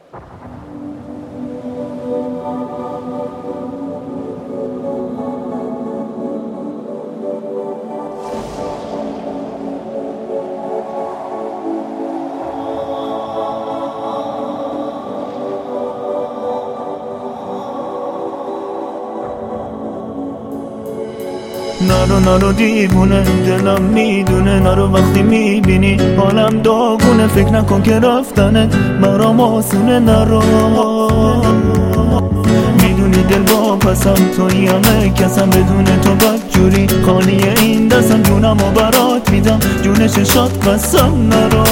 نرو دیوونه دلم میدونه، نرو وقتی میبینی حالم داغونه، فکر نکن که رفتنت برام آسونه. نرو میدونی دل با پسم توی همه کسم، بدون تو بدجوری خالی این دستم، جونم و برات میدم جون چشات قسم. نرو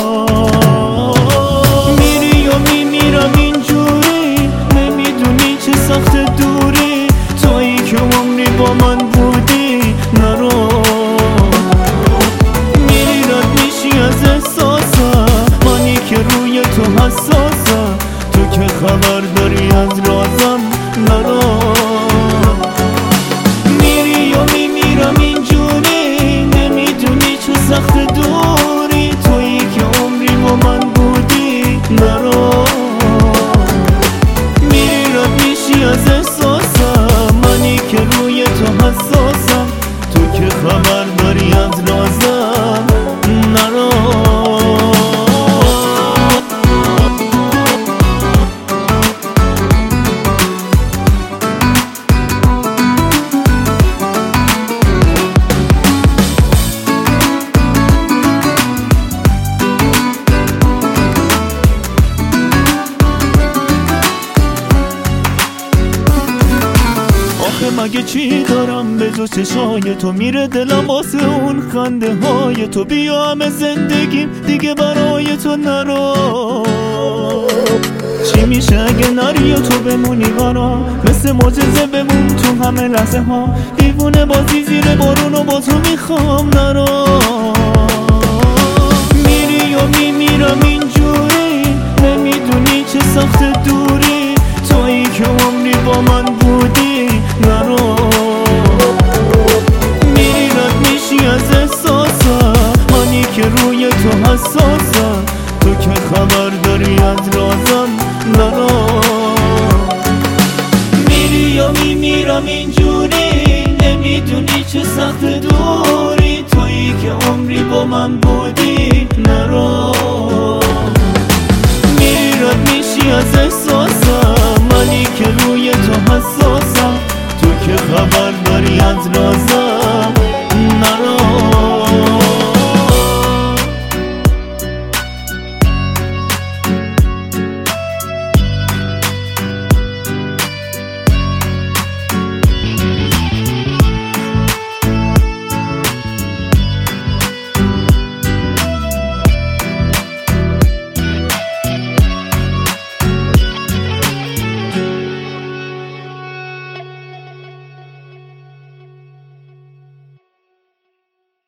میری و میمیرم اینجوری، نمیدونی چه سخت دوری، تویی که عمری با من بودی. نرو میری رد میشی از احساسم، منی که روی تو حساسم، تو که خبر داری از رازم. نرو میری و میمیرم اینجوری، نمیدونی چه سخت دوری، تویی که عمری با من بودی. نرو میری رد میشی از احساسم، منی که روی تو حساسم، تو که خبر داری از رازم. نرو مگه چی دارم به جز چشای تو، میره دلم واسه اون خنده های تو، بیا همه زندگیم دیگه برای تو. نرو چی میشه اگه نری و تو بمونی برا، مثل معجزه بمون تو همه لحظه ها، دیوونه بازی زیر بارون و با تو میخوام. نرو میری و میمیرم اینجوری، نمیدونی چه سخت دوری، تویی که عمری با من بودی. نرو میری رد میشی از احساسم، منی که روی تو حساسم، تو که خبر داری از رازم. نرو میری و میمیرم اینجوری، نمیدونی چه سخت دوری، تویی که عمری با من بودی. نرو